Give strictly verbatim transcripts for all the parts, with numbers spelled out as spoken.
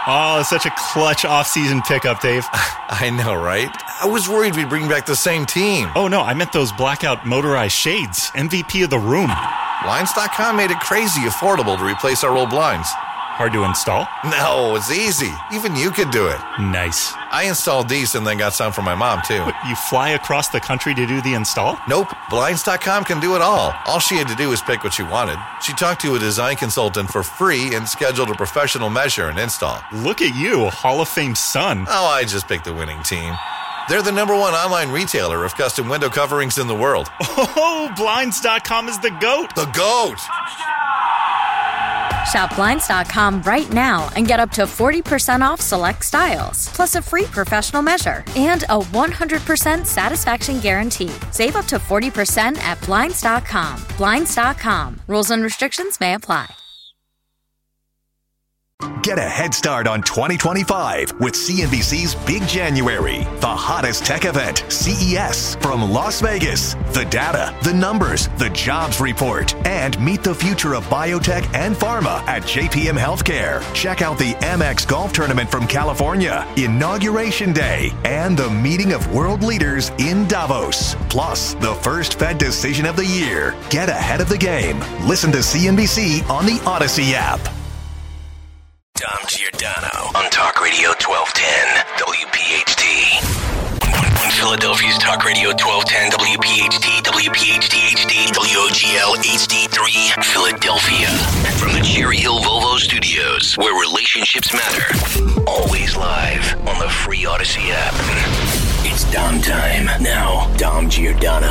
Oh, such a clutch off-season pickup, Dave. I know, right? I was worried we'd bring back the same team. Oh, no, I meant those blackout motorized shades. M V P of the room. Blinds dot com made it crazy affordable to replace our old blinds. Hard to install? No, it's easy. Even you could do it. Nice. I installed these and then got some for my mom, too. What, you fly across the country to do the install? Nope. Blinds dot com can do it all. All she had to do was pick what she wanted. She talked to a design consultant for free and scheduled a professional measure and install. Look at you, Hall of Fame son. Oh, I just picked the winning team. They're the number one online retailer of custom window coverings in the world. Oh, Blinds dot com is the GOAT. The GOAT! Shop Blinds dot com right now and get up to forty percent off select styles, plus a free professional measure and a one hundred percent satisfaction guarantee. Save up to forty percent at Blinds dot com. Blinds dot com. Rules and restrictions may apply. Get a head start on twenty twenty-five with C N B C's Big January, the hottest tech event, C E S, from Las Vegas. The data, the numbers, the jobs report, and meet the future of biotech and pharma at J P M Healthcare. Check out the Amex Golf Tournament from California, Inauguration Day, and the meeting of world leaders in Davos. Plus, the first Fed decision of the year. Get ahead of the game. Listen to C N B C on the Odyssey app. Dom Giordano on Talk Radio twelve ten W P H T. On Philadelphia's Talk Radio twelve ten W P H T, W P H T H D, W O G L H D three, Philadelphia. From the Cherry Hill Volvo Studios, where relationships matter. Always live on the free Odyssey app. It's Dom time. Now, Dom Giordano.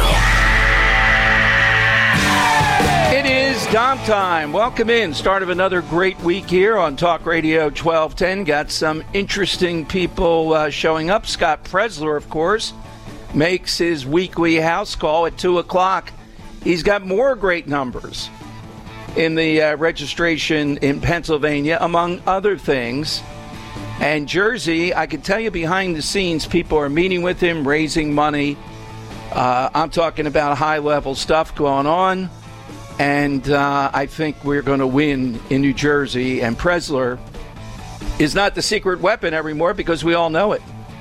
It is Dom time. Welcome in. Start of another great week here on Talk Radio twelve ten. Got some interesting people uh, showing up. Scott Presler, of course, makes his weekly house call at two o'clock. He's got more great numbers in the uh, registration in Pennsylvania, among other things. And Jersey, I can tell you behind the scenes, people are meeting with him, raising money. Uh, I'm talking about high-level stuff going on. And uh, I think we're going to win in New Jersey. And Presler is not the secret weapon anymore because we all know it.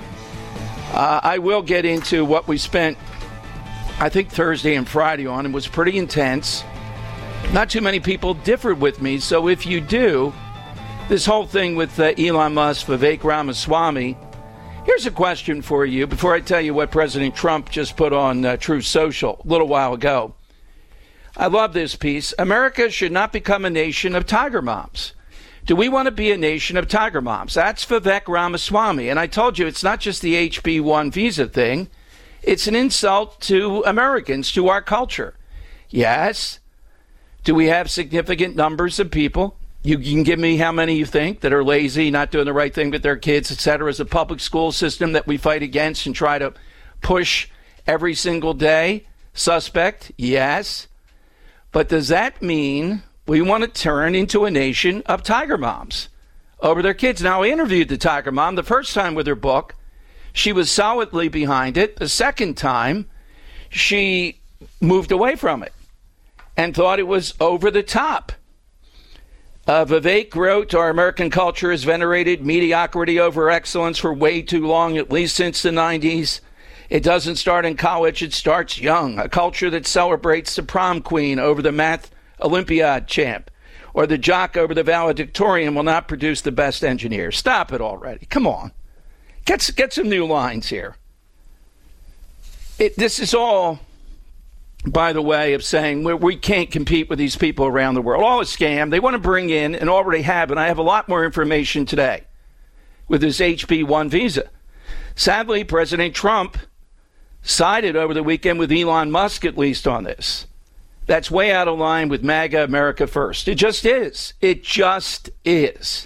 Uh, I will get into what we spent, I think, Thursday and Friday on. It was pretty intense. Not too many people differed with me. So if you do, this whole thing with uh, Elon Musk, Vivek Ramaswamy, here's a question for you before I tell you what President Trump just put on uh, Truth Social a little while ago. I love this piece. America should not become a nation of tiger moms. Do we want to be a nation of tiger moms? That's Vivek Ramaswamy. And I told you it's not just the H B one visa thing. It's an insult to Americans, to our culture. Yes. Do we have significant numbers of people? You can give me how many you think that are lazy, not doing the right thing with their kids, et cetera, as a public school system that we fight against and try to push every single day? Suspect? Yes. But does that mean we want to turn into a nation of tiger moms over their kids? Now, I interviewed the tiger mom the first time with her book. She was solidly behind it. The second time, she moved away from it and thought it was over the top. Uh, Vivek wrote, our American culture has venerated mediocrity over excellence for way too long, at least since the nineties. It doesn't start in college, it starts young. A culture that celebrates the prom queen over the math Olympiad champ or the jock over the valedictorian will not produce the best engineer. Stop it already. Come on. Get, get some new lines here. It, this is all, by the way, of saying we, we can't compete with these people around the world. All a scam. They want to bring in, and already have, and I have a lot more information today with this H B one visa. Sadly, President Trump sided over the weekend with Elon Musk, at least on this. That's way out of line with MAGA, America First. It just is. It just is.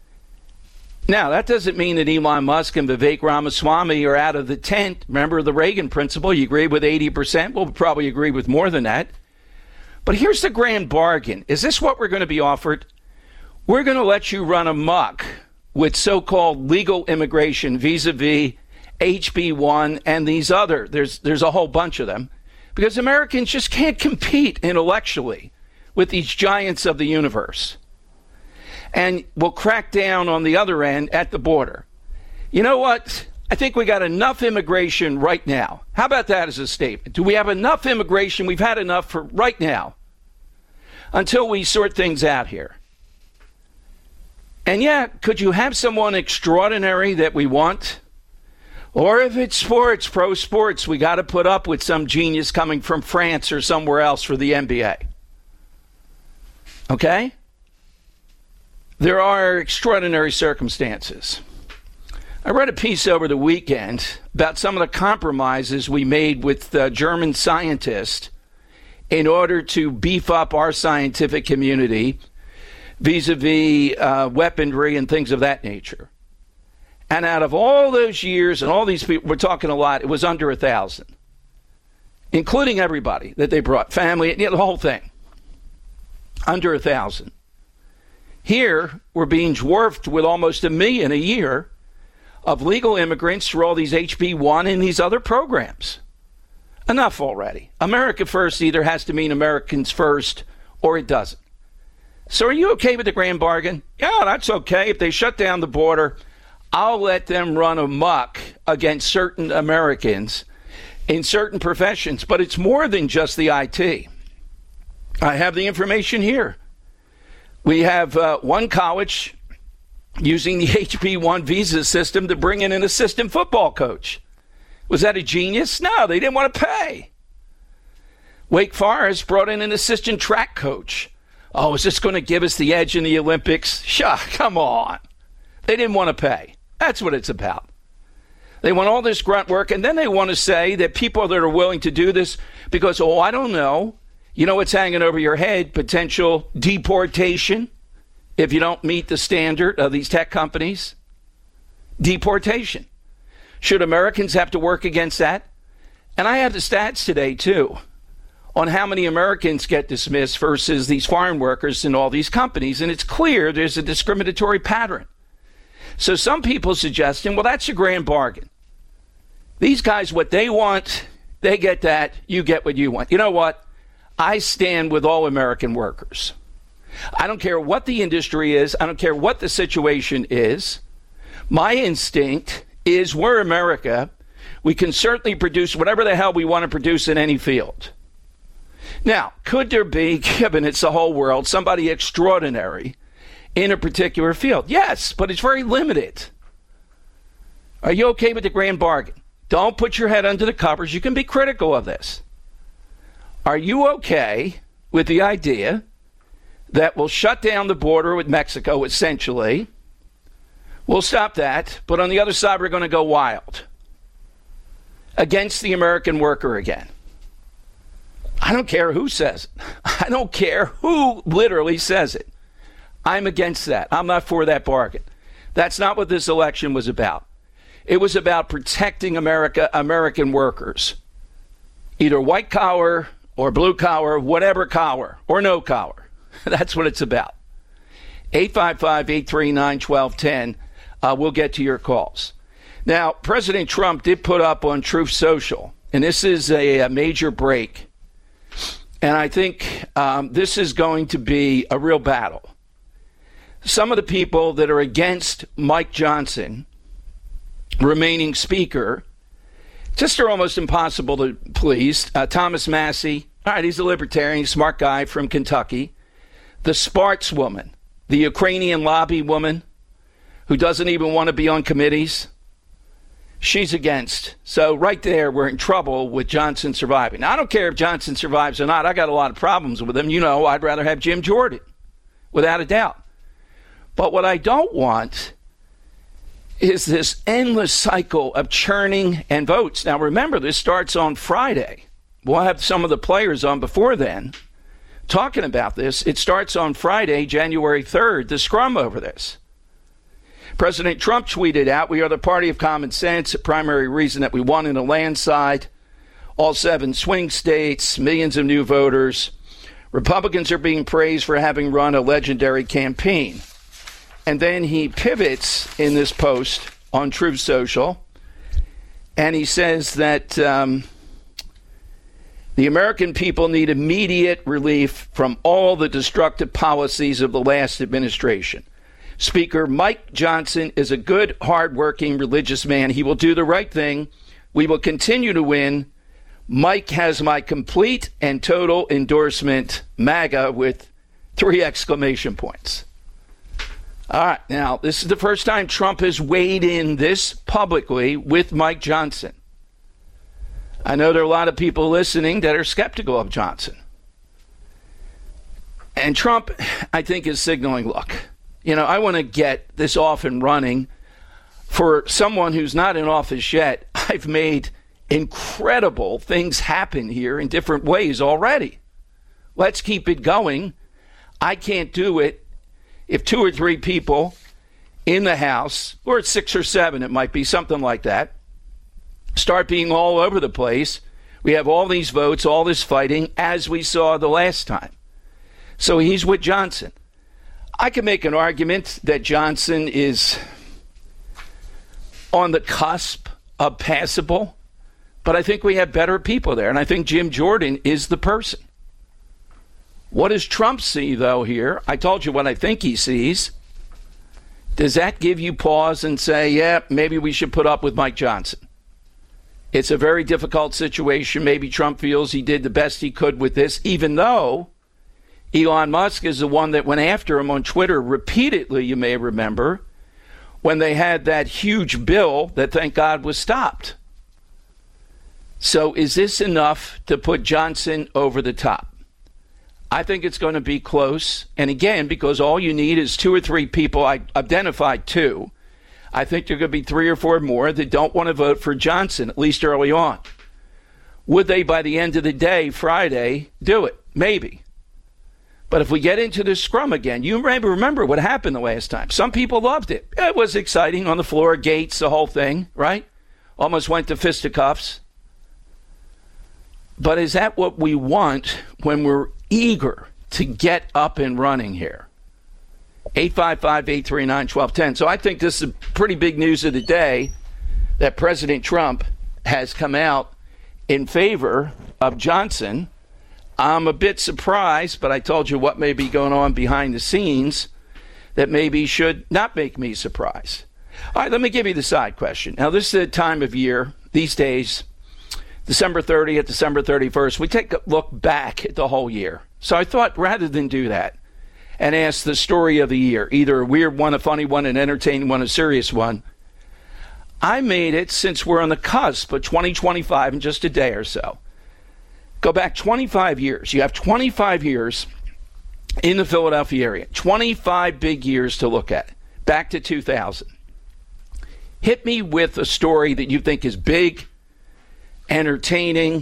Now, that doesn't mean that Elon Musk and Vivek Ramaswamy are out of the tent. Remember the Reagan principle? You agree with eighty percent? We'll probably agree with more than that. But here's the grand bargain. Is this what we're going to be offered? We're going to let you run amok with so-called legal immigration vis-a-vis H B one and these other. There's there's a whole bunch of them. Because Americans just can't compete intellectually with these giants of the universe. and will crack down on the other end at the border. You know what? I think we got enough immigration right now. How about that as a statement? Do we have enough immigration? We've had enough for right now until we sort things out here. And yeah, could you have someone extraordinary that we want? Or if it's sports, pro sports, we got to put up with some genius coming from France or somewhere else for the N B A. Okay? There are extraordinary circumstances. I read a piece over the weekend about some of the compromises we made with uh, German scientists in order to beef up our scientific community vis-a-vis uh, weaponry and things of that nature. And out of all those years and all these people, we're talking a lot, it was under a thousand, including everybody that they brought, family, you know, the whole thing. Under a thousand. Here, we're being dwarfed with almost a million a year of legal immigrants through all these H B one and these other programs. Enough already. America first either has to mean Americans first or it doesn't. So are you okay with the grand bargain? Yeah, that's okay. If they shut down the border, I'll let them run amok against certain Americans in certain professions. But it's more than just the I T. I have the information here. We have uh, one college using the H B one visa system to bring in an assistant football coach. Was that a genius? No, they didn't want to pay. Wake Forest brought in an assistant track coach. Oh, is this going to give us the edge in the Olympics? Sure, come on. They didn't want to pay. That's what it's about. They want all this grunt work, and then they want to say that people that are willing to do this because, oh, I don't know, you know what's hanging over your head? Potential deportation if you don't meet the standard of these tech companies. Deportation. Should Americans have to work against that? And I have the stats today, too, on how many Americans get dismissed versus these foreign workers in all these companies. And it's clear there's a discriminatory pattern. So some people suggesting, well, that's a grand bargain. These guys, what they want, they get that. You get what you want. You know what? I stand with all American workers. I don't care what the industry is. I don't care what the situation is. My instinct is we're America. We can certainly produce whatever the hell we want to produce in any field. Now, could there be, given it's the whole world, somebody extraordinary in a particular field? Yes, but it's very limited. Are you okay with the grand bargain? Don't put your head under the covers. You can be critical of this. Are you okay with the idea that we'll shut down the border with Mexico, essentially? We'll stop that, but on the other side, we're going to go wild against the American worker again. I don't care who says it. I don't care who literally says it. I'm against that. I'm not for that bargain. That's not what this election was about. It was about protecting America, American workers, either white collar or blue collar, whatever collar, or no collar. That's what it's about. eight five five, eight three nine, one two one zero. Uh, we'll get to your calls. Now, President Trump did put up on Truth Social, and this is a, a major break. And I think um, this is going to be a real battle. Some of the people that are against Mike Johnson remaining speaker just are almost impossible to please. Uh, Thomas Massie, all right, he's a libertarian, smart guy from Kentucky. The Sparks woman, the Ukrainian lobby woman who doesn't even want to be on committees, she's against. So right there, we're in trouble with Johnson surviving. Now, I don't care if Johnson survives or not. I got a lot of problems with him. You know, I'd rather have Jim Jordan, without a doubt. But what I don't want is this endless cycle of churning and votes. Now, remember, this starts on Friday. We'll have some of the players on before then talking about this. It starts on Friday, January third, the scrum over this. President Trump tweeted out, "We are the party of common sense, a primary reason that we won in a landslide. All seven swing states, millions of new voters. Republicans are being praised for having run a legendary campaign." And then he pivots in this post on Truth Social, and he says that um, the American people need immediate relief from all the destructive policies of the last administration. Speaker Mike Johnson is a good, hardworking, religious man. He will do the right thing. We will continue to win. Mike has my complete and total endorsement, MAGA, with three exclamation points. All right, now, this is the first time Trump has weighed in this publicly with Mike Johnson. I know there are a lot of people listening that are skeptical of Johnson. And Trump, I think, is signaling, look, you know, I want to get this off and running. For someone who's not in office yet, I've made incredible things happen here in different ways already. Let's keep it going. I can't do it if two or three people in the House, or it's six or seven, it might be something like that, start being all over the place. We have all these votes, all this fighting, as we saw the last time. So he's with Johnson. I can make an argument that Johnson is on the cusp of passable, but I think we have better people there, and I think Jim Jordan is the person. What does Trump see, though, here? I told you what I think he sees. Does that give you pause and say, yeah, maybe we should put up with Mike Johnson? It's a very difficult situation. Maybe Trump feels he did the best he could with this, even though Elon Musk is the one that went after him on Twitter repeatedly, you may remember, when they had that huge bill that, thank God, was stopped. So is this enough to put Johnson over the top? I think it's going to be close. And again, because all you need is two or three people, I identified two. I think there are going to be three or four more that don't want to vote for Johnson, at least early on. Would they, by the end of the day, Friday, do it? Maybe. But if we get into the scrum again, you maybe remember what happened the last time. Some people loved it. It was exciting on the floor, Gates, the whole thing, right? Almost went to fisticuffs. But is that what we want when we're eager to get up and running here? eight five five, eight three nine, one two one zero. So I think this is pretty big news of the day that President Trump has come out in favor of Johnson. I'm a bit surprised, but I told you what may be going on behind the scenes that maybe should not make me surprised. All right, let me give you the side question. Now, this is a time of year, these days, December thirtieth, December thirty-first, we take a look back at the whole year. So I thought rather than do that and ask the story of the year, either a weird one, a funny one, an entertaining one, a serious one, I made it, since we're on the cusp of twenty twenty-five in just a day or so. Go back twenty-five years. You have twenty-five years in the Philadelphia area. twenty-five big years to look at. Back to two thousand. Hit me with a story that you think is big, entertaining.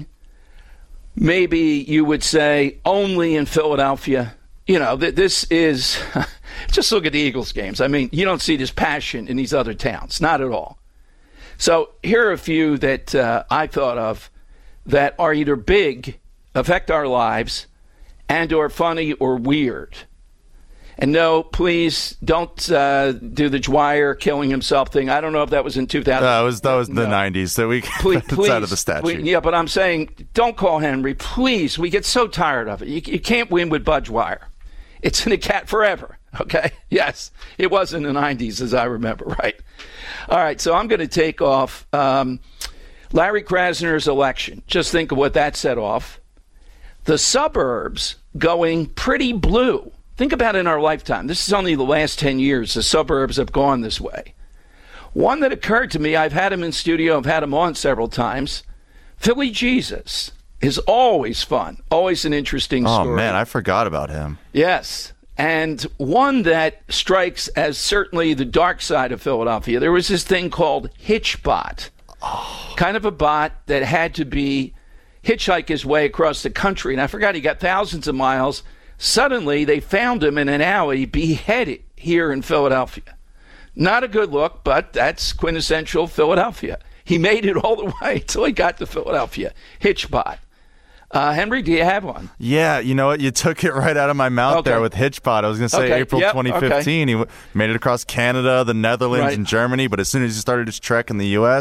Maybe you would say only in Philadelphia. You know, th- this is, just look at the Eagles games. I mean, you don't see this passion in these other towns. Not at all. So here are a few that uh, I thought of that are either big, affect our lives, and or funny or weird. And no, please don't uh, do the Dwyer killing himself thing. I don't know if that was in two thousand. No, it was, that was in the no. nineties. So we please, it's please, out of the statute. We, yeah, but I'm saying don't call Henry. Please, we get so tired of it. You, you can't win with Bud Dwyer. It's in the cat forever. Okay? Yes, it was in the nineties, as I remember, right? All right, so I'm going to take off um, Larry Krasner's election. Just think of what that set off. The suburbs going pretty blue. Think about it in our lifetime. This is only the last ten years the suburbs have gone this way. One that occurred to me, I've had him in studio, I've had him on several times. Philly Jesus is always fun, always an interesting oh, story. Oh, man, I forgot about him. Yes, and one that strikes as certainly the dark side of Philadelphia. There was this thing called HitchBot, oh. kind of a bot that had to be hitchhike his way across the country. And I forgot, he got thousands of miles. Suddenly, they found him in an alley beheaded here in Philadelphia. Not a good look, but that's quintessential Philadelphia. He made it all the way until he got to Philadelphia. HitchBot. Uh, Henry, do you have one? Yeah, you know what? You took it right out of my mouth okay. there with HitchBot. I was going to say okay. April yep. twenty fifteen. Okay. He w- made it across Canada, the Netherlands, right. and Germany. But as soon as he started his trek in the U S,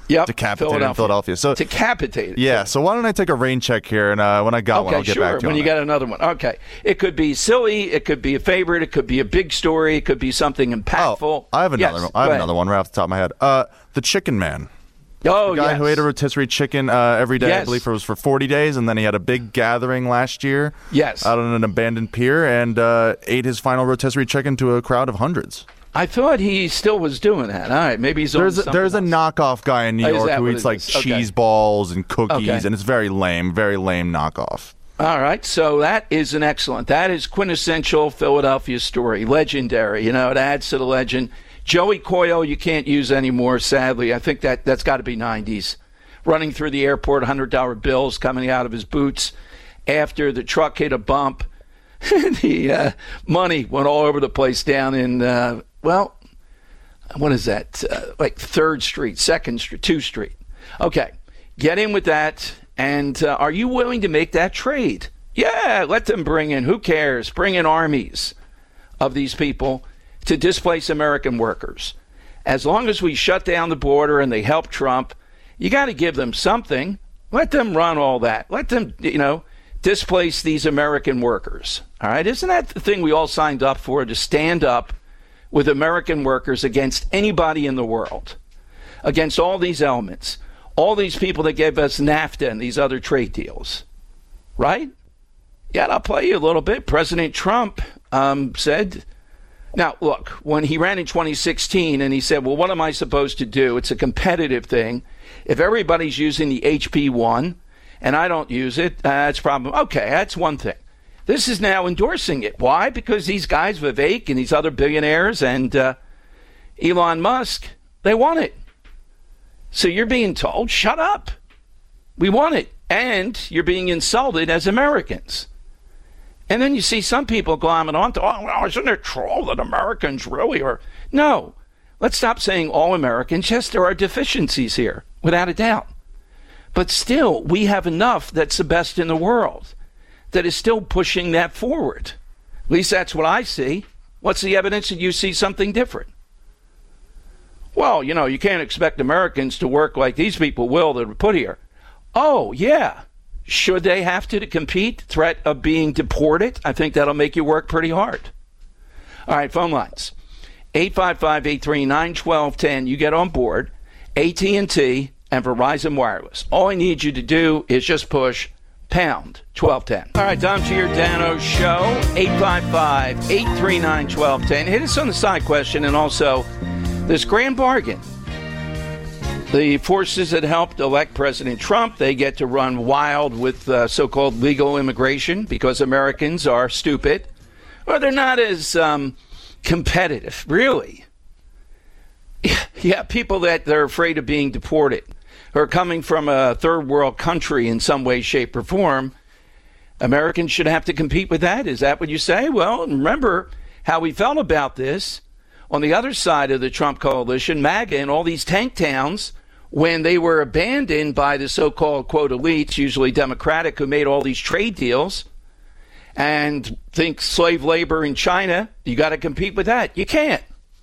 Yep, decapitated Philadelphia. in Philadelphia. So decapitated. Yeah. So why don't I take a rain check here, and uh, when I got okay, one, I'll get sure. back to you. When you that. got another one, okay. It could be silly. It could be a favorite. It could be a big story. It could be something impactful. Oh, I have another. Yes, one. I have another one right off the top of my head. Uh, the Chicken Man. Oh, the guy yes. who ate a rotisserie chicken uh, every day, yes. I believe it was for forty days, and then he had a big gathering last year yes. out on an abandoned pier and uh, ate his final rotisserie chicken to a crowd of hundreds. I thought he still was doing that. All right, maybe he's there's on a, there's else. a knockoff guy in New oh, York who eats like okay. cheese balls and cookies, okay. and it's very lame, very lame knockoff. All right, so that is an excellent. That is quintessential Philadelphia story, legendary. You know, it adds to the legend. Joey Coyle, you can't use anymore, sadly. I think that that's got to be nineties. Running through the airport, one hundred dollar bills coming out of his boots after the truck hit a bump. the uh, money went all over the place down in, uh, well, what is that? Uh, like third Street, second Street, two Street. Okay, get in with that. And uh, are you willing to make that trade? Yeah, let them bring in, who cares? Bring in armies of these people to displace American workers. As long as we shut down the border and they help Trump, you got to give them something. Let them run all that. Let them, you know, displace these American workers. All right, isn't that the thing we all signed up for, to stand up with American workers against anybody in the world, against all these elements, all these people that gave us NAFTA and these other trade deals, right? Yeah, I'll play you a little bit. President Trump um, said, now, look, when he ran in twenty sixteen and he said, well, what am I supposed to do? It's a competitive thing. If everybody's using the H P one and I don't use it, uh, that's a problem. Okay, that's one thing. This is now endorsing it. Why? Because these guys, Vivek and these other billionaires and uh, Elon Musk, they want it. So you're being told, shut up. We want it. And you're being insulted as Americans. And then you see some people glomming on to, oh, well, isn't it true that Americans really are? No. Let's stop saying all Americans. Yes, there are deficiencies here, without a doubt. But still, we have enough that's the best in the world that is still pushing that forward. At least that's what I see. What's the evidence that you see something different? Well, you know, you can't expect Americans to work like these people will that are put here. Oh, yeah. Should they have to, to compete? Threat of being deported? I think that'll make you work pretty hard. All right, phone lines. eight five five, eight three nine, one two one zero. You get on board. A T and T and Verizon Wireless. All I need you to do is just push pound twelve ten. All right, Dom Giordano Show. eight five five, eight three nine, one two one zero. Hit us on the side question and also this grand bargain. The forces that helped elect President Trump, they get to run wild with uh, so-called legal immigration because Americans are stupid. Or they're not as um, competitive, really. Yeah, people that they're afraid of being deported, who are coming from a third world country in some way, shape, or form. Americans should have to compete with that. Is that what you say? Well, remember how we felt about this on the other side of the Trump coalition, MAGA, and all these tank towns, when they were abandoned by the so-called, quote, elites, usually Democratic, who made all these trade deals, and think slave labor in China, you got to compete with that. You can't.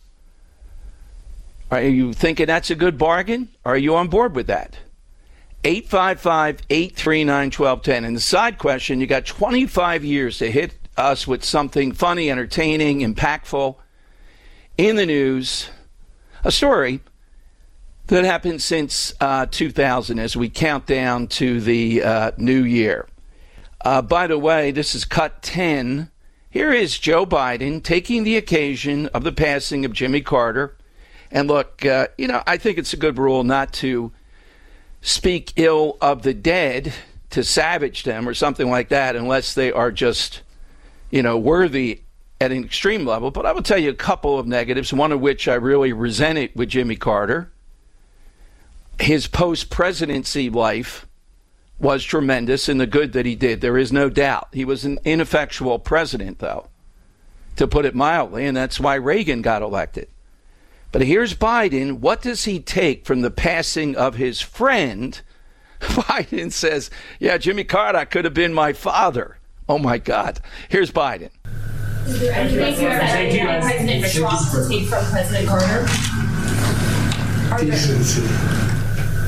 Are you thinking that's a good bargain? Are you on board with that? eight five five, eight three nine, one two one zero. And the side question, you got twenty-five years to hit us with something funny, entertaining, impactful, in the news, a story that happened since uh, two thousand as we count down to the uh, new year. Uh, by the way, this is cut ten. Here is Joe Biden taking the occasion of the passing of Jimmy Carter. And look, uh, you know, I think it's a good rule not to speak ill of the dead, to savage them or something like that, unless they are just, you know, worthy at an extreme level. But I will tell you a couple of negatives, one of which I really resented with Jimmy Carter. His post-presidency life was tremendous in the good that he did. There is no doubt. He was an ineffectual president, though, to put it mildly, and that's why Reagan got elected. But here's Biden. What does he take from the passing of his friend? Biden says, yeah, Jimmy Carter could have been my father. Oh, my God. Here's Biden. Is there anything that President Trump take from President Carter? Decency.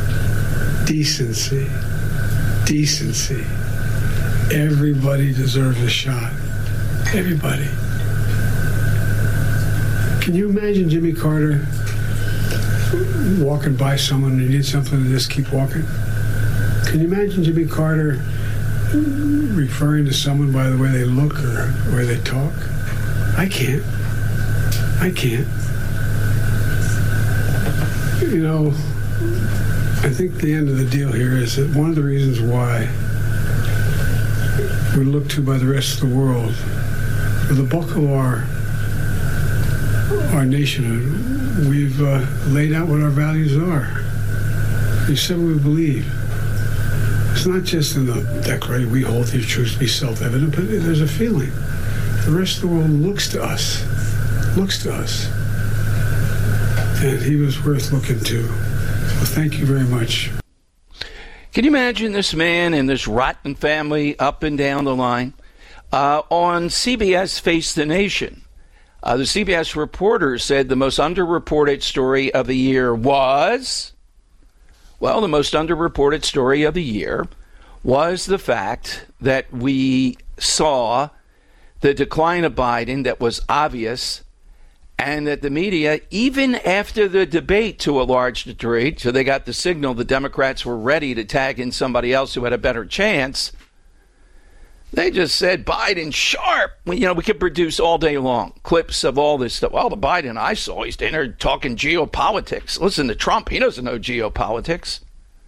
decency, decency. Everybody deserves a shot. Everybody. Can you imagine Jimmy Carter walking by someone and you need something to just keep walking? Can you imagine Jimmy Carter referring to someone by the way they look or the way they talk? I can't. I can't. You know, I think the end of the deal here is that one of the reasons why we're looked to by the rest of the world, for the bulk of our our nation, we've uh, laid out what our values are. We said what we believe. It's not just in the Declaration, we hold these truths to be self-evident, but there's a feeling. The rest of the world looks to us, looks to us. And he was worth looking to. So thank you very much. Can you imagine this man and this rotten family up and down the line? Uh, on C B S Face the Nation, uh, the C B S reporter said the most underreported story of the year was, well, the most underreported story of the year was the fact that we saw the decline of Biden that was obvious, and that the media, even after the debate to a large degree, so they got the signal the Democrats were ready to tag in somebody else who had a better chance, they just said, Biden sharp. You know, we could produce all day long clips of all this stuff. Well, the Biden I saw, he's in there talking geopolitics. Listen to Trump. He doesn't know geopolitics.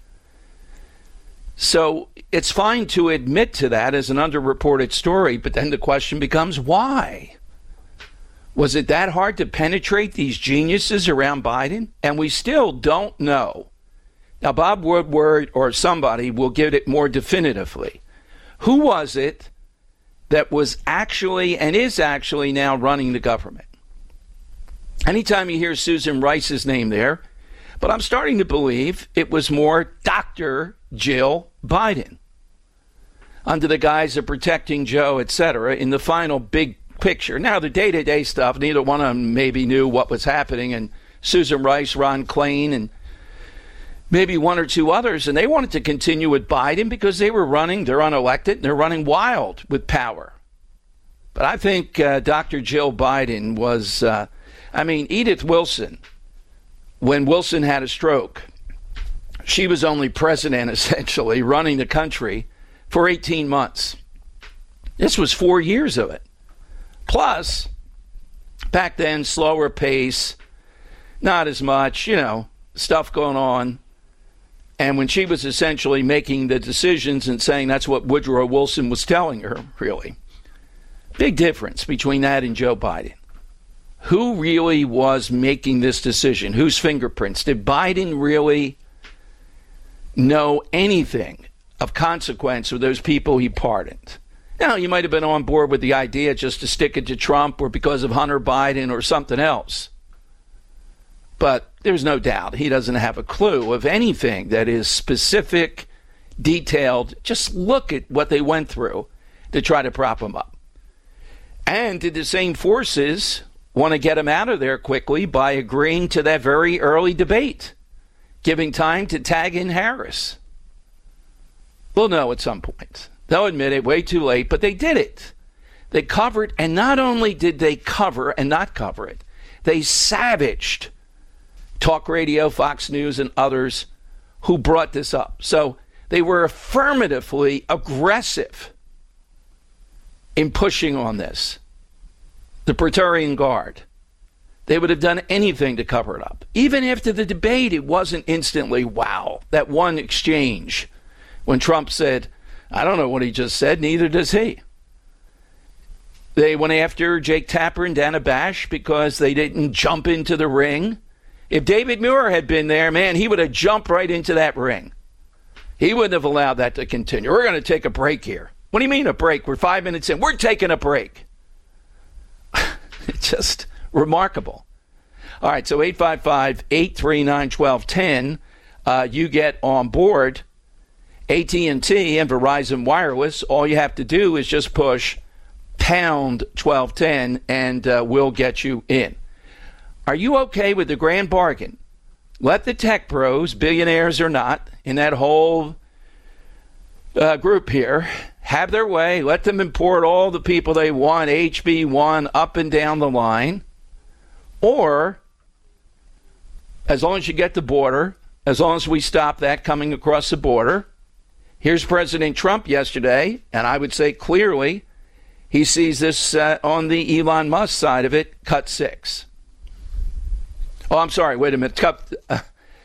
So it's fine to admit to that as an underreported story, but then the question becomes, why? Was it that hard to penetrate these geniuses around Biden? And we still don't know. Now, Bob Woodward or somebody will give it more definitively. Who was it that was actually and is actually now running the government? Anytime you hear Susan Rice's name there, but I'm starting to believe it was more Doctor Jill Biden. Under the guise of protecting Joe, et cetera, in the final big picture. Now, the day-to-day stuff, neither one of them maybe knew what was happening, and Susan Rice, Ron Klain, and maybe one or two others, and they wanted to continue with Biden because they were running, they're unelected, and they're running wild with power. But I think uh, Doctor Jill Biden was, uh, I mean, Edith Wilson, when Wilson had a stroke, she was only president, essentially, running the country for eighteen months. This was four years of it. Plus, back then, slower pace, not as much, you know, stuff going on. And when she was essentially making the decisions and saying that's what Woodrow Wilson was telling her, really. Big difference between that and Joe Biden. Who really was making this decision? Whose fingerprints? Did Biden really know anything of consequence of those people he pardoned? Now, you might have been on board with the idea just to stick it to Trump or because of Hunter Biden or something else. But there's no doubt he doesn't have a clue of anything that is specific, detailed. Just look at what they went through to try to prop him up. And did the same forces want to get him out of there quickly by agreeing to that very early debate, giving time to tag in Harris? We'll know at some point. They'll admit it way too late, but they did it. They covered, and not only did they cover and not cover it, they savaged Talk Radio, Fox News, and others who brought this up. So they were affirmatively aggressive in pushing on this. The Praetorian Guard. They would have done anything to cover it up. Even after the debate, it wasn't instantly, wow, that one exchange when Trump said, I don't know what he just said, neither does he. They went after Jake Tapper and Dana Bash because they didn't jump into the ring. If David Muir had been there, man, he would have jumped right into that ring. He wouldn't have allowed that to continue. We're going to take a break here. What do you mean a break? We're five minutes in. We're taking a break. It's just remarkable. All right, so eight five five, eight three nine, one two one zero. Uh, you get on board A T and T and Verizon Wireless. All you have to do is just push pound twelve ten and uh, we'll get you in. Are you okay with the grand bargain let the tech bros, billionaires or not, in that whole uh, group here, have their way. Let them import all the people they want, H B one, up and down the line. Or, as long as you get the border, as long as we stop that coming across the border, here's President Trump yesterday, and I would say clearly he sees this uh, on the Elon Musk side of it, cut six. Oh, I'm sorry, wait a minute. Cut, uh,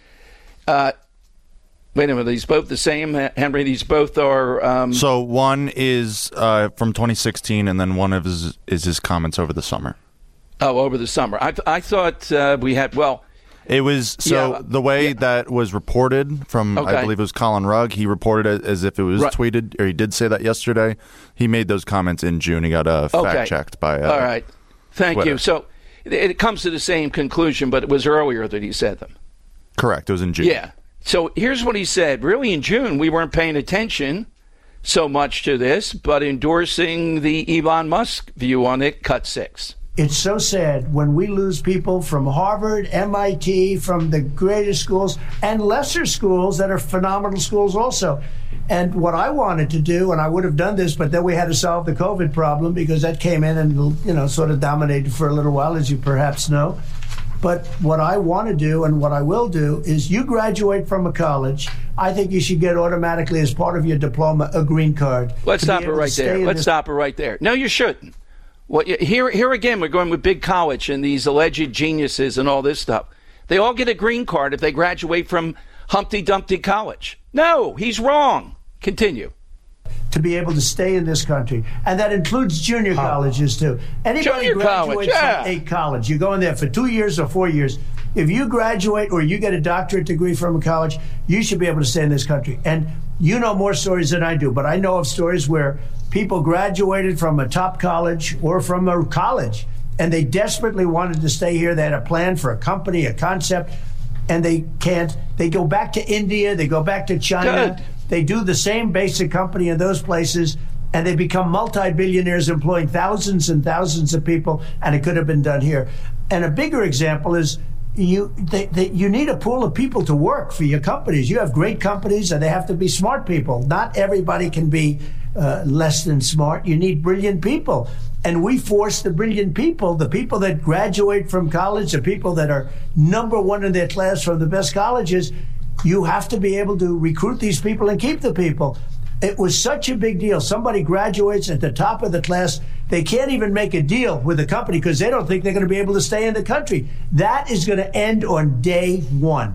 uh, wait a minute, these both the same, Henry? These both are... Um, so one is uh, from twenty sixteen, and then one of his is his comments over the summer. Oh, over the summer. I, I thought uh, we had, well... It was, so yeah, the way yeah. that was reported from, okay. I believe it was Colin Rugg, he reported it as if it was right. tweeted, or he did say that yesterday. He made those comments in June. He got uh, fact-checked by uh, All right. Thank Twitter. you. So it, it comes to the same conclusion, but it was earlier that he said them. Correct. It was in June. Yeah. So here's what he said. Really, in June, we weren't paying attention so much to this, but endorsing the Elon Musk view on it, cut six. It's so sad when we lose people from Harvard, M I T, from the greatest schools, and lesser schools that are phenomenal schools also. And what I wanted to do, and I would have done this, but then we had to solve the COVID problem because that came in and, you know, sort of dominated for a little while, as you perhaps know. But what I want to do and what I will do is you graduate from a college, I think you should get automatically as part of your diploma a green card. Let's stop it right there. Let's this- stop it right there. No, you shouldn't. Well, here, here again, we're going with big college and these alleged geniuses and all this stuff. They all get a green card if they graduate from Humpty Dumpty College. No, he's wrong. Continue. To be able to stay in this country. And that includes junior colleges, too. Anybody Junior graduates college, yeah. from a college, you go in there for two years or four years. If you graduate or you get a doctorate degree from a college, you should be able to stay in this country. And you know more stories than I do, but I know of stories where people graduated from a top college or from a college, and they desperately wanted to stay here. They had a plan for a company, a concept, and they can't. They go back to India, they go back to China. Good. They do the same basic company in those places, and they become multi-billionaires employing thousands and thousands of people, and it could have been done here. And a bigger example is you they, they, you need a pool of people to work for your companies. You have great companies, and they have to be smart people. Not everybody can be uh, less than smart. You need brilliant people. And we force the brilliant people, the people that graduate from college, the people that are number one in their class from the best colleges, you have to be able to recruit these people and keep the people. It was such a big deal. Somebody graduates at the top of the class. They can't even make a deal with the company because they don't think they're going to be able to stay in the country. That is going to end on day one.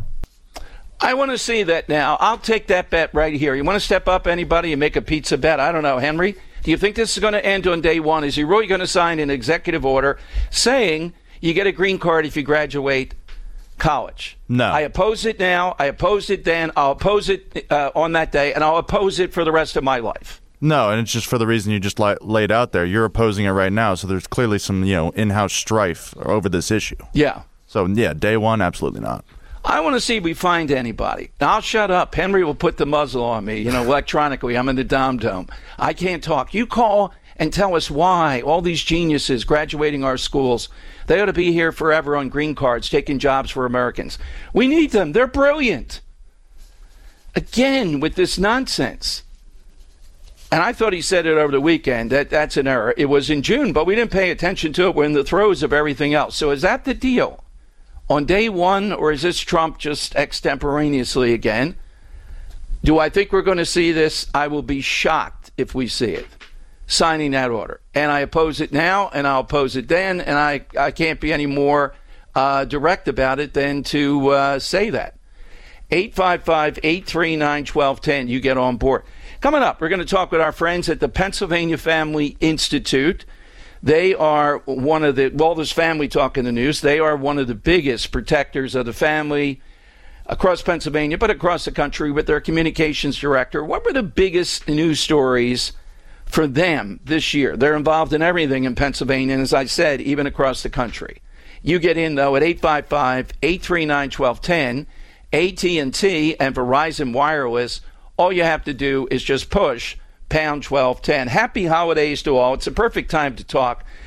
I want to see that now. I'll take that bet right here. You want to step up, anybody, and make a pizza bet? I don't know. Henry, do you think this is going to end on day one? Is he really going to sign an executive order saying you get a green card if you graduate college? No. I oppose it now. I opposed it then. I'll oppose it uh, on that day, and I'll oppose it for the rest of my life. No, and it's just for the reason you just li- laid out there. You're opposing it right now, so there's clearly some, you know, in-house strife over this issue. Yeah. So, yeah, day one, absolutely not. I want to see if we find anybody. Now, I'll shut up. Henry will put the muzzle on me, you know, electronically. I'm in the Dom Dome. I can't talk. You call and tell us why all these geniuses graduating our schools, they ought to be here forever on green cards, taking jobs for Americans. We need them. They're brilliant. Again, with this nonsense. And I thought he said it over the weekend. That that's an error. It was in June, but we didn't pay attention to it. We're in the throes of everything else. So is that the deal? On day one, or is this Trump just extemporaneously again? Do I think we're going to see this? I will be shocked if we see it. Signing that order. And I oppose it now, and I'll oppose it then, and I, I can't be any more uh, direct about it than to uh, say that. eight five five, eight three nine, one two one zero. You get on board. Coming up, we're going to talk with our friends at the Pennsylvania Family Institute. They are one of the, well, there's Family Talk in the news. They are one of the biggest protectors of the family across Pennsylvania, but across the country with their communications director. What were the biggest news stories for them this year? They're involved in everything in Pennsylvania, and as I said, even across the country. You get in, though, at eight five five, eight three nine, one two one zero. A T and T and Verizon Wireless, all you have to do is just push pound twelve ten. Happy holidays to all. It's a perfect time to talk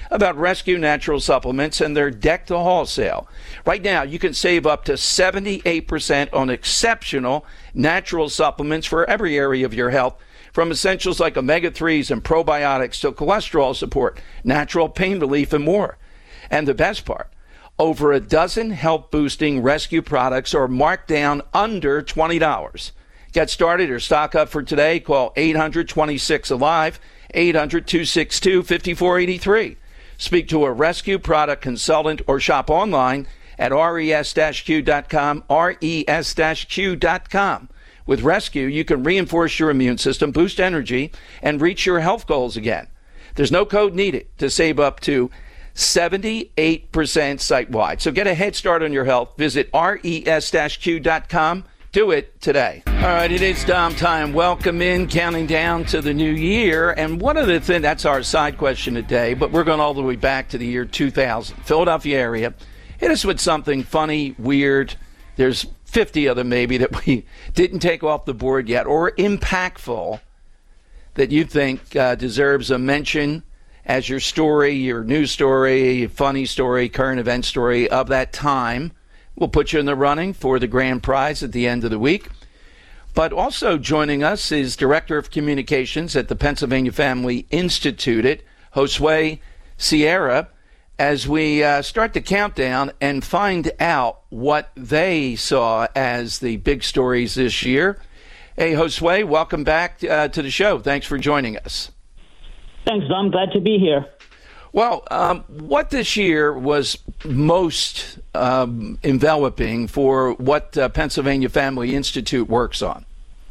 about Rescue Natural Supplements and their Deck the Hall sale. Right now, you can save up to seventy-eight percent on exceptional natural supplements for every area of your health, from essentials like omega threes and probiotics to cholesterol support, natural pain relief, and more. And the best part, over a dozen health-boosting rescue products are marked down under twenty dollars. Get started or stock up for today. Call eight hundred, twenty-six, alive, eight hundred, two six two, five four eight three. Speak to a rescue product consultant or shop online at res q dot com, res q dot com. With Rescue, you can reinforce your immune system, boost energy, and reach your health goals again. There's no code needed to save up to seventy-eight percent site-wide. So get a head start on your health. Visit res q dot com. Do it today. All right, it is Dom time. Welcome in, counting down to the new year. And one of the things, that's our side question today, but we're going all the way back to the year two thousand. Philadelphia area. Hit us with something funny, weird. There's fifty of them maybe that we didn't take off the board yet, or impactful, that you think uh, deserves a mention as your story, your news story, funny story, current event story of that time. We'll put you in the running for the grand prize at the end of the week. But also joining us is Director of Communications at the Pennsylvania Family Institute, Josue Sierra, as we uh, start the countdown and find out what they saw as the big stories this year. Hey, Josue, welcome back uh, to the show. Thanks for joining us. Thanks, Dom. Glad to be here. Well, um, what this year was most um, enveloping for what uh, Pennsylvania Family Institute works on?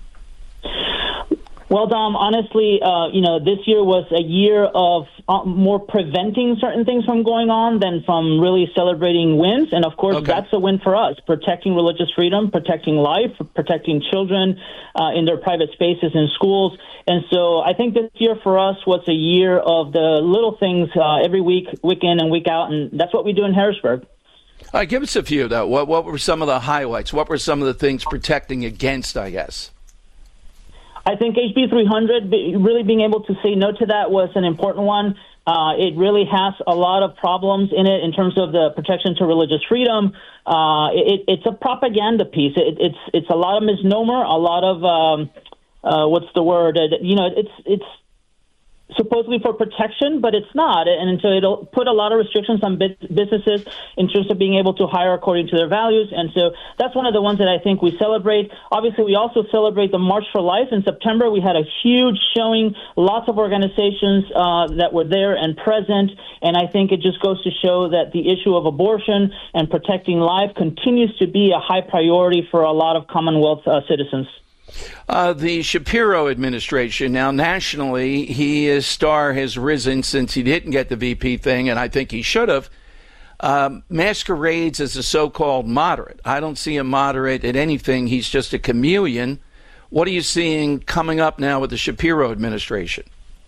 Well, Dom, honestly, uh, you know, this year was a year of uh, more preventing certain things from going on than from really celebrating wins. And, of course, okay. That's a win for us, protecting religious freedom, protecting life, protecting children uh, in their private spaces in schools. And so I think this year for us was a year of the little things uh, every week, week in and week out. And that's what we do in Harrisburg. All right, give us a few, though. What, what were some of the highlights? What were some of the things protecting against, I guess? I think H B three hundred, really being able to say no to that was an important one. Uh, it really has a lot of problems in it in terms of the protection to religious freedom. Uh, it, it's a propaganda piece. It, it's it's a lot of misnomer, a lot of um, uh, what's the word? Uh, you know, it's it's supposedly for protection, but it's not. And so it'll put a lot of restrictions on businesses in terms of being able to hire according to their values. And so that's one of the ones that I think we celebrate. Obviously, we also celebrate the March for Life. In September, we had a huge showing, lots of organizations uh, that were there and present. And I think it just goes to show that the issue of abortion and protecting life continues to be a high priority for a lot of Commonwealth uh, citizens. Uh, the Shapiro administration, now nationally, he, his star has risen since he didn't get the V P thing, and I think he should have, um, masquerades as a so-called moderate. I don't see him moderate at anything. He's just a chameleon. What are you seeing coming up now with the Shapiro administration?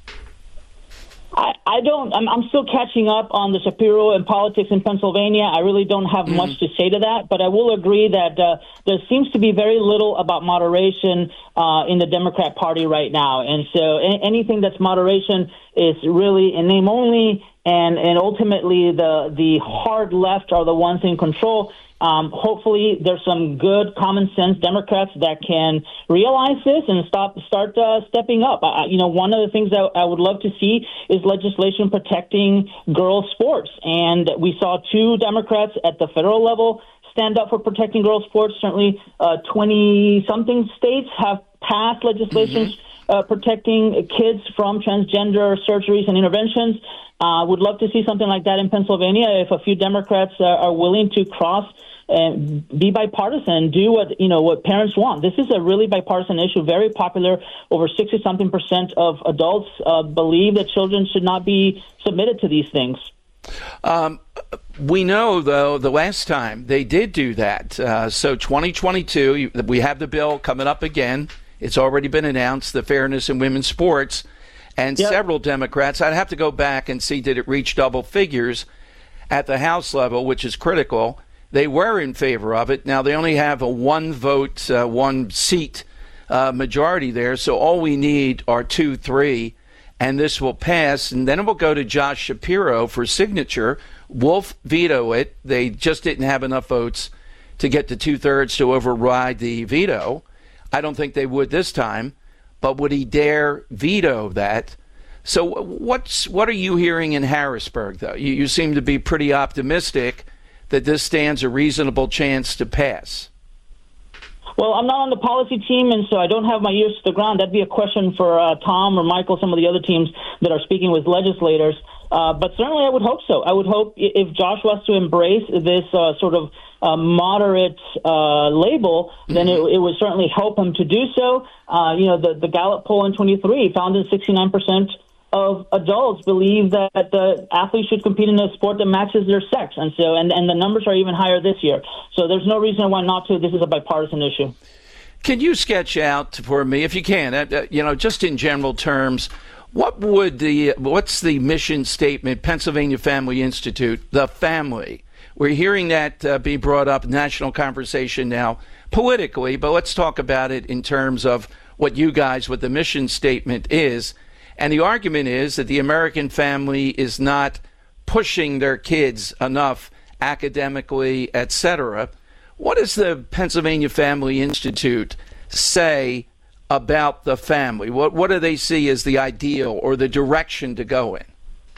I, I don't, I'm, I'm still catching up on the Shapiro and politics in Pennsylvania. I really don't have mm. much to say to that, but I will agree that uh, there seems to be very little about moderation uh, in the Democrat Party right now. And so a- anything that's moderation is really in name only, and, and ultimately the, the hard left are the ones in control. Um, hopefully there's some good common sense Democrats that can realize this and stop, start uh, stepping up. I, you know, one of the things that I would love to see is legislation protecting girls' sports. And we saw two Democrats at the federal level stand up for protecting girls' sports. Certainly uh, twenty-something states have passed legislation mm-hmm. uh, protecting kids from transgender surgeries and interventions. I uh, would love to see something like that in Pennsylvania if a few Democrats uh, are willing to cross and be bipartisan and do what, you know, what parents want. This is a really bipartisan issue, very popular. Over sixty-something percent of adults uh, believe that children should not be submitted to these things. Um, we know, though, the last time they did do that. Uh, so twenty twenty-two, we have the bill coming up again. It's already been announced, the Fairness in Women's Sports. And yep. several Democrats, I'd have to go back and see, did it reach double figures at the House level, which is critical. They were in favor of it. Now, they only have a one-vote, uh, one-seat uh, majority there, so all we need are two, three. and this will pass, and then it will go to Josh Shapiro for signature. Wolf veto it. They just didn't have enough votes to get to two-thirds to override the veto. I don't think they would this time, but would he dare veto that? So what's what are you hearing in Harrisburg, though? You, you seem to be pretty optimistic that this stands a reasonable chance to pass. Well, I'm not on the policy team, and so I don't have my ears to the ground. That'd be a question for uh, Tom or Michael, some of the other teams that are speaking with legislators. Uh, but certainly I would hope so. I would hope if Josh was to embrace this uh, sort of uh, moderate uh, label, then it, it would certainly help him to do so. Uh, you know, the, the Gallup poll in twenty-three found that sixty-nine percent of adults believe that the athletes should compete in a sport that matches their sex. And so, and, and the numbers are even higher this year. So there's no reason why not to. This is a bipartisan issue. Can you sketch out for me, if you can, uh, you know, just in general terms, what would the, what's the mission statement, Pennsylvania Family Institute, the family? We're hearing that uh, be brought up, national conversation now, politically, but let's talk about it in terms of what you guys, what the mission statement is. And the argument is that the American family is not pushing their kids enough academically, et cetera. What does the Pennsylvania Family Institute say about the family? What what do they see as the ideal or the direction to go in?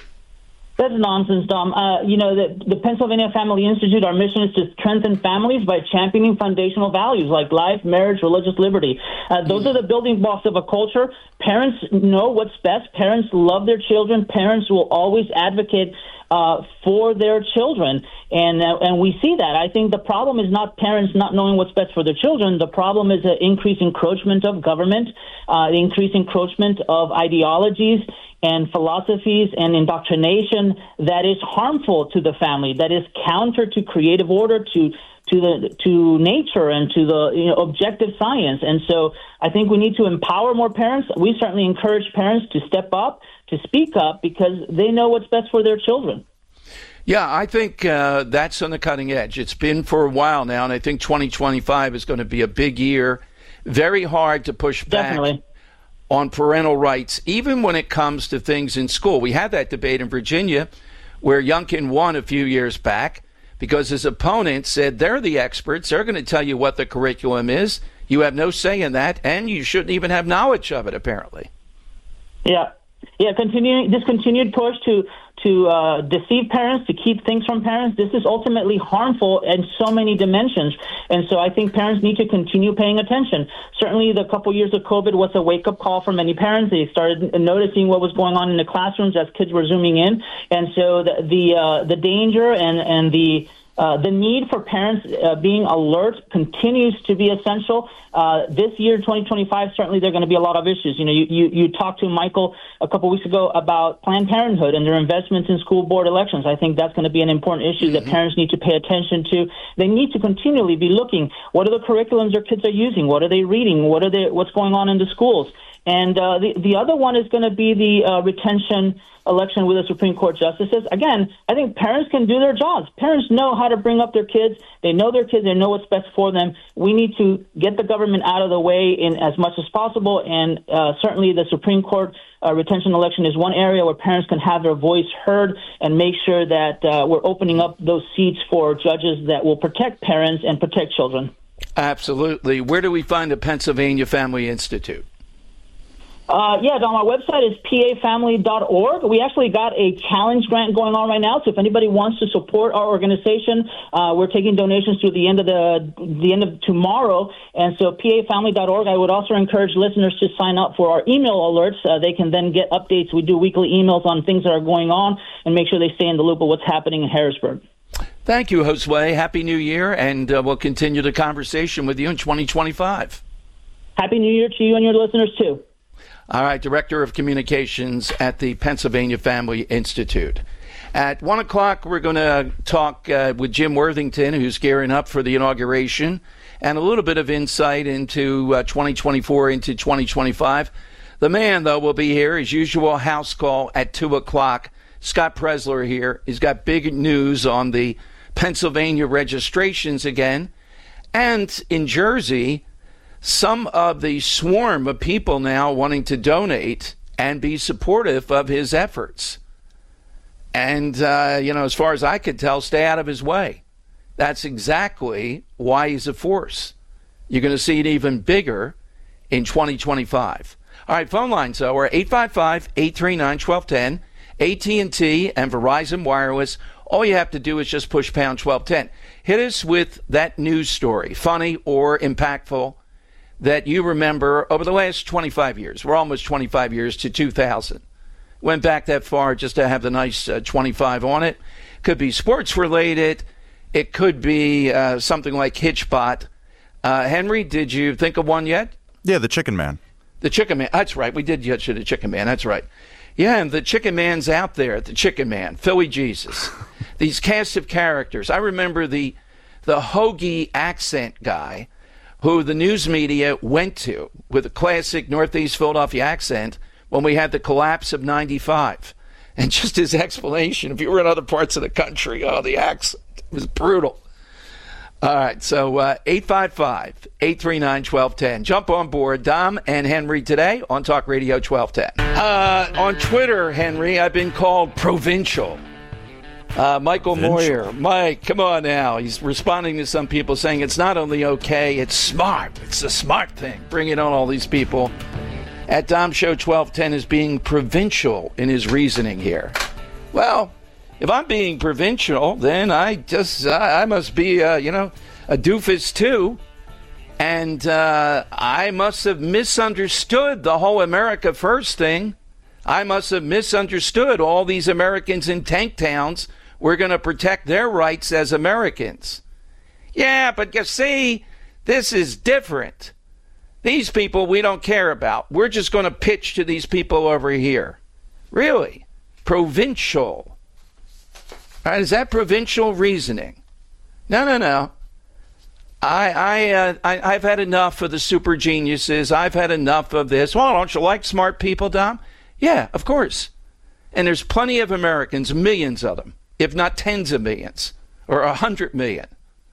That's nonsense, Dom. Uh, you know, the, the Pennsylvania Family Institute, our mission is to strengthen families by championing foundational values like life, marriage, religious liberty. Uh, those are the building blocks of a culture. Parents know what's best. Parents love their children. Parents will always advocate uh, for their children. And uh, and we see that. I think the problem is not parents not knowing what's best for their children. The problem is the increased encroachment of government, uh, the increased encroachment of ideologies and philosophies and indoctrination that is harmful to the family, that is counter to creative order, to to the to nature, and to the you know, objective science. And so I think we need to empower more parents. We certainly encourage parents to step up, to speak up, because they know what's best for their children. Yeah, I think uh, that's on the cutting edge. It's been for a while now, and I think twenty twenty-five is going to be a big year. Very hard to push back. Definitely. On parental rights, even when it comes to things in school. We had that debate in Virginia where Youngkin won a few years back because his opponent said they're the experts. They're going to tell you what the curriculum is. You have no say in that, and you shouldn't even have knowledge of it, apparently. Yeah. Yeah, continuing this continued push to to uh, deceive parents, to keep things from parents, this is ultimately harmful in so many dimensions. And so I think parents need to continue paying attention. Certainly the couple years of COVID was a wake-up call for many parents. They started noticing what was going on in the classrooms as kids were zooming in. And so the the, uh, the danger and, and the Uh, the need for parents uh, being alert continues to be essential. Uh, this year, twenty twenty-five, certainly there are going to be a lot of issues. You know, you, you, you talked to Michael a couple weeks ago about Planned Parenthood and their investments in school board elections. I think that's going to be an important issue mm-hmm. that parents need to pay attention to. They need to continually be looking. What are the curriculums their kids are using? What are they reading? What are they? What's going on in the schools? And uh, the, the other one is going to be the uh, retention election with the Supreme Court justices. Again, I think parents can do their jobs. Parents know how to bring up their kids. They know their kids. They know what's best for them. We need to get the government out of the way in as much as possible. And uh, certainly the Supreme Court uh, retention election is one area where parents can have their voice heard and make sure that uh, we're opening up those seats for judges that will protect parents and protect children. Absolutely. Where do we find the Pennsylvania Family Institute? Uh, yeah, Don, our website is p a family dot org. We actually got a challenge grant going on right now, so if anybody wants to support our organization, uh, we're taking donations through the end of the the end of tomorrow, and so p a family dot org. I would also encourage listeners to sign up for our email alerts. Uh, they can then get updates. We do weekly emails on things that are going on and make sure they stay in the loop of what's happening in Harrisburg. Thank you, Josue. Happy New Year, and uh, we'll continue the conversation with you in twenty twenty-five. Happy New Year to you and your listeners, too. All right, Director of Communications at the Pennsylvania Family Institute. At one o'clock, we're going to talk uh, with Jim Worthington, who's gearing up for the inauguration, and a little bit of insight into uh, twenty twenty-four, into twenty twenty-five. The man, though, will be here, as usual, house call at two o'clock. Scott Presler here. He's got big news on the Pennsylvania registrations again. And in Jersey, some of the swarm of people now wanting to donate and be supportive of his efforts. And, uh, you know, as far as I could tell, stay out of his way. That's exactly why he's a force. You're going to see it even bigger in twenty twenty-five. All right, phone lines, though, are eight five five, eight three nine, one two one zero. A T and T and Verizon Wireless. All you have to do is just push pound twelve ten. Hit us with that news story, funny or impactful, that you remember over the last twenty-five years. We're almost twenty-five years to two thousand. Went back that far just to have the nice uh, twenty-five on it. Could be sports related. It could be uh, something like Hitchbot. Uh, Henry, did you think of one yet? Yeah, the Chicken Man. The Chicken Man. That's right. We did get to the Chicken Man. That's right. Yeah, and the Chicken Man's out there. The Chicken Man, Philly Jesus. These cast of characters. I remember the the Hoagie accent guy who the news media went to with a classic Northeast Philadelphia accent when we had the collapse of ninety-five. And just his explanation, if you were in other parts of the country, oh, the accent was brutal. All right, so uh, eight five five, eight three nine, one two one zero. Jump on board, Dom and Henry, today on Talk Radio twelve ten. Uh, on Twitter, Henry, I've been called provincial. Uh, Michael Provincial. Moyer. Mike, come on now. He's responding to some people saying it's not only okay, it's smart. It's a smart thing. Bringing on all these people. At Dom Show twelve ten is being provincial in his reasoning here. Well, if I'm being provincial, then I just, uh, I must be, uh, you know, a doofus too. And uh, I must have misunderstood the whole America First thing. I must have misunderstood all these Americans in tank towns. We're going to protect their rights as Americans. Yeah, but you see, this is different. These people we don't care about. We're just going to pitch to these people over here. Really? Provincial. All right, is that provincial reasoning? No, no, no. I, I, uh, I, I've had enough of the super geniuses. I've had enough of this. Well, don't you like smart people, Dom? Yeah, of course. And there's plenty of Americans, millions of them, if not tens of millions, or a hundred million.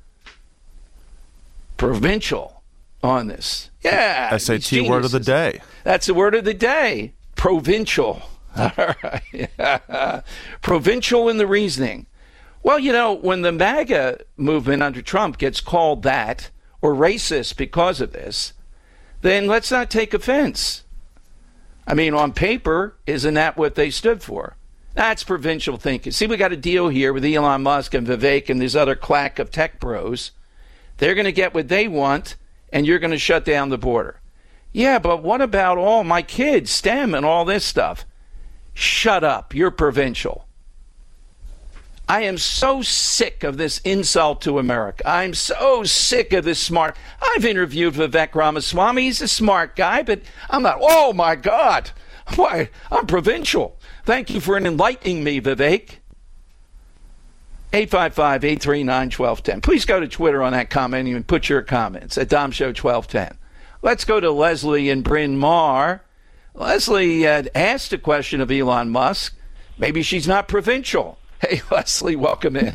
Provincial on this. Yeah. S A T word of the day. That's the word of the day. Provincial. All right. Yeah. Provincial in the reasoning. Well, you know, when the MAGA movement under Trump gets called that or racist because of this, then let's not take offense. I mean, on paper, isn't that what they stood for? That's provincial thinking. See, we got a deal here with Elon Musk and Vivek and this other clack of tech bros. They're going to get what they want, and you're going to shut down the border. Yeah, but what about all my kids, STEM and all this stuff? Shut up. You're provincial. I am so sick of this insult to America. I'm so sick of this smart. I've interviewed Vivek Ramaswamy. He's a smart guy, but I'm not. Oh, my God. Why? I'm provincial. Thank you for enlightening me, Vivek. eight five five, eight three nine, one two one zero. Please go to Twitter on that comment and put your comments at Dom Show twelve ten. Let's go to Leslie in Bryn Mawr. Leslie had asked a question of Elon Musk. Maybe she's not provincial. Hey, Leslie, welcome in.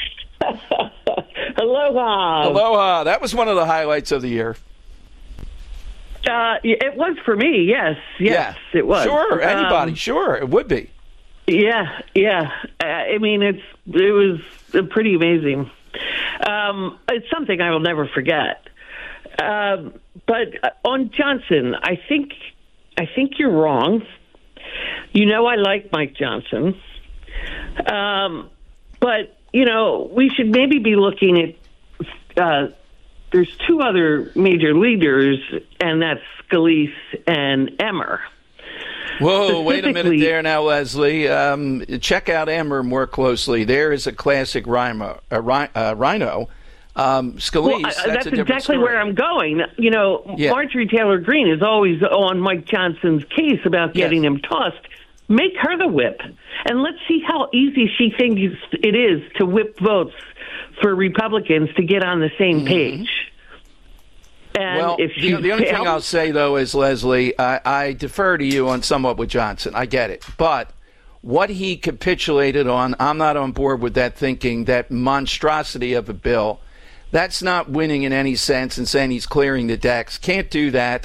Aloha. Aloha. That was one of the highlights of the year. Uh, it was for me, yes. Yes, yeah. It was. Sure, anybody, um, sure, it would be. Yeah, yeah. Uh, I mean, it's it was pretty amazing. Um, it's something I will never forget. Um, but on Johnson, I think I think you're wrong. You know, I like Mike Johnson. Um, but, you know, we should maybe be looking at, uh, there's two other major leaders, and that's Scalise and Emmer. Whoa, wait a minute there now, Leslie. Um, check out Emmer more closely. There is a classic rhino. Uh, uh, rhino. Um, Scalise, well, that's, that's a different exactly story. where I'm going. You know, yeah. Marjorie Taylor Greene is always on Mike Johnson's case about getting yes. him tossed. Make her the whip, and let's see how easy she thinks it is to whip votes for Republicans to get on the same page. Mm-hmm. And well, if the, the only thing I'll say, though, is, Leslie, I, I defer to you on somewhat with Johnson. I get it. But what he capitulated on, I'm not on board with that thinking, that monstrosity of a bill. That's not winning in any sense and saying he's clearing the decks. Can't do that.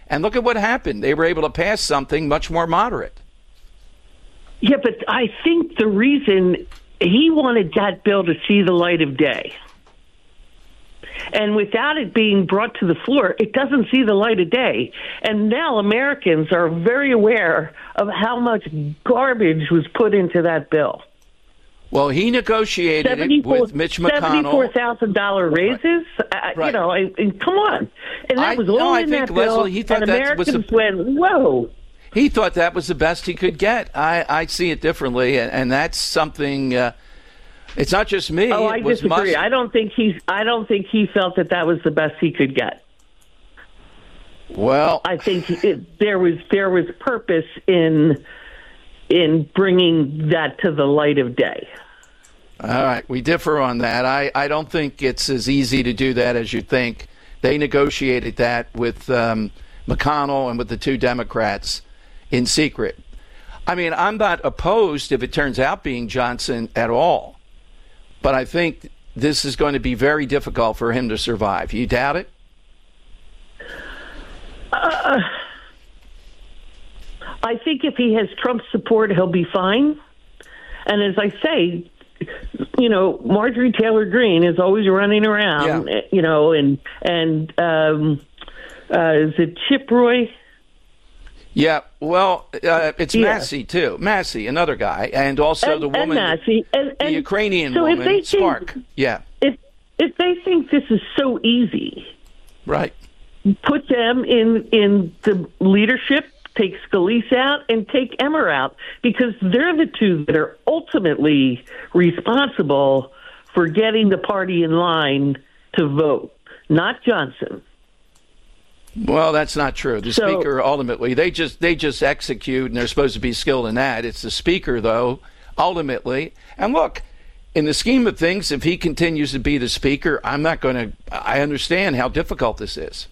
And look at what happened. They were able to pass something much more moderate. Yeah, but I think the reason he wanted that bill to see the light of day. And without it being brought to the floor, it doesn't see the light of day. And now Americans are very aware of how much garbage was put into that bill. Well, he negotiated it with Mitch McConnell. seventy-four thousand dollars raises? Right. Uh, you know, I, I, come on. And that I, was all no, in I think, that bill, Leslie, he thought and that Americans was a, went, whoa. He thought that was the best he could get. I, I see it differently, and, and that's something... Uh, it's not just me. Oh, I it was disagree. Musk. I don't think he's. I don't think he felt that that was the best he could get. Well, I think it, there was there was purpose in in bringing that to the light of day. All right, we differ on that. I, I don't think it's as easy to do that as you think. They negotiated that with um, McConnell and with the two Democrats in secret. I mean, I'm not opposed if it turns out being Johnson at all. But I think this is going to be very difficult for him to survive. You doubt it? Uh, I think if he has Trump's support, he'll be fine. And as I say, you know, Marjorie Taylor Greene is always running around, yeah. you know, and and um, uh, is it Chip Roy? Yeah, well, uh, it's yeah. Massey, too. Massey, another guy, and also and, the woman, and Massey, and, and the Ukrainian so woman, if they Spark. Think, yeah. If, if they think this is so easy, right, put them in, in the leadership, take Scalise out, and take Emmer out, because they're the two that are ultimately responsible for getting the party in line to vote, not Johnson. Well, that's not true. The so, speaker ultimately they just they just execute, and they're supposed to be skilled in that. It's the speaker, though, ultimately. And look, in the scheme of things, if he continues to be the speaker, I'm not going to. I understand how difficult this is.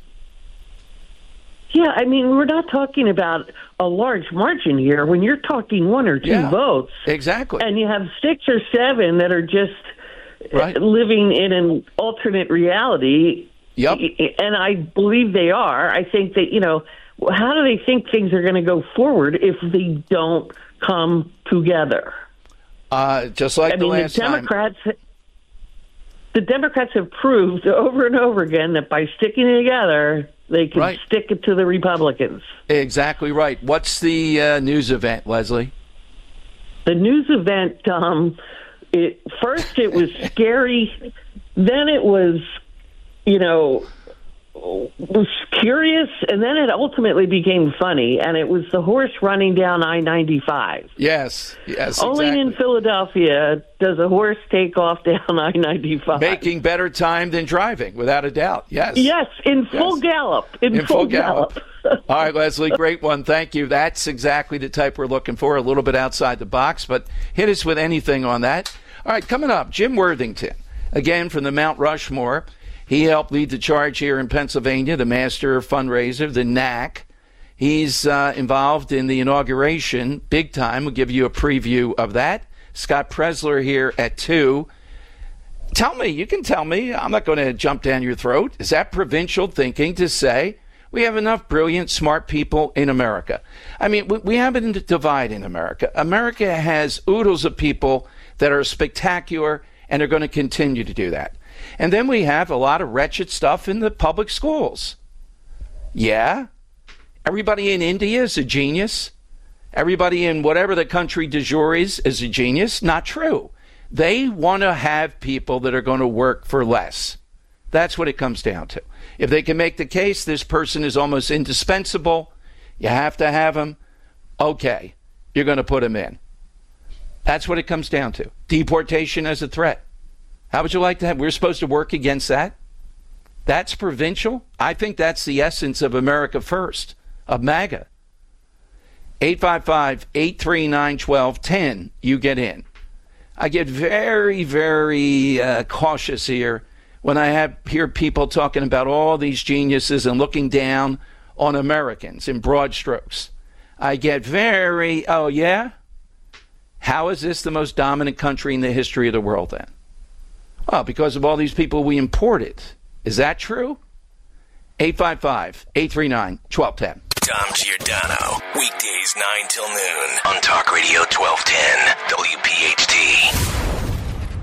Yeah, I mean, we're not talking about a large margin here. When you're talking one or two yeah, votes, exactly, and you have six or seven that are just right. living in an alternate reality. Yep. And I believe they are. I think that, you know, how do they think things are going to go forward if they don't come together? Uh, just like I the mean, last the Democrats, time. The Democrats have proved over and over again that by sticking together, they can right. stick it to the Republicans. Exactly right. What's the uh, news event, Leslie? The news event, um, it, first it was scary, then it was... you know, was curious, and then it ultimately became funny, and it was the horse running down I ninety-five. Yes, yes, Only exactly. in Philadelphia does a horse take off down I ninety-five. Making better time than driving, without a doubt. Yes. Yes, in full yes. gallop. In, in full, full gallop. gallop. All right, Leslie, great one. Thank you. That's exactly the type we're looking for, a little bit outside the box, but hit us with anything on that. All right, coming up, Jim Worthington, again from the Mount Rushmore. He helped lead the charge here in Pennsylvania, the master fundraiser, the N A C. He's uh, involved in the inauguration big time. We'll give you a preview of that. Scott Presler here at two. Tell me, you can tell me, I'm not going to jump down your throat. Is that provincial thinking to say we have enough brilliant, smart people in America? I mean, we, we have a divide in America. America has oodles of people that are spectacular and are going to continue to do that. And then we have a lot of wretched stuff in the public schools. Yeah. Everybody in India is a genius. Everybody in whatever the country du jour is is a genius. Not true. They want to have people that are going to work for less. That's what it comes down to. If they can make the case this person is almost indispensable, you have to have him, okay, you're going to put him in. That's what it comes down to. Deportation as a threat. How would you like to have? We're supposed to work against that? That's provincial? I think that's the essence of America First, of MAGA. eight five five, eight three nine, one two one zero. You get in. I get very, very uh, cautious here when I have hear people talking about all these geniuses and looking down on Americans in broad strokes. I get very, oh, yeah? How is this the most dominant country in the history of the world then? Well, because of all these people we imported. Is that true? eight five five, eight three nine, one two one zero. Dom Giordano, weekdays nine till noon on Talk Radio twelve ten W P H T.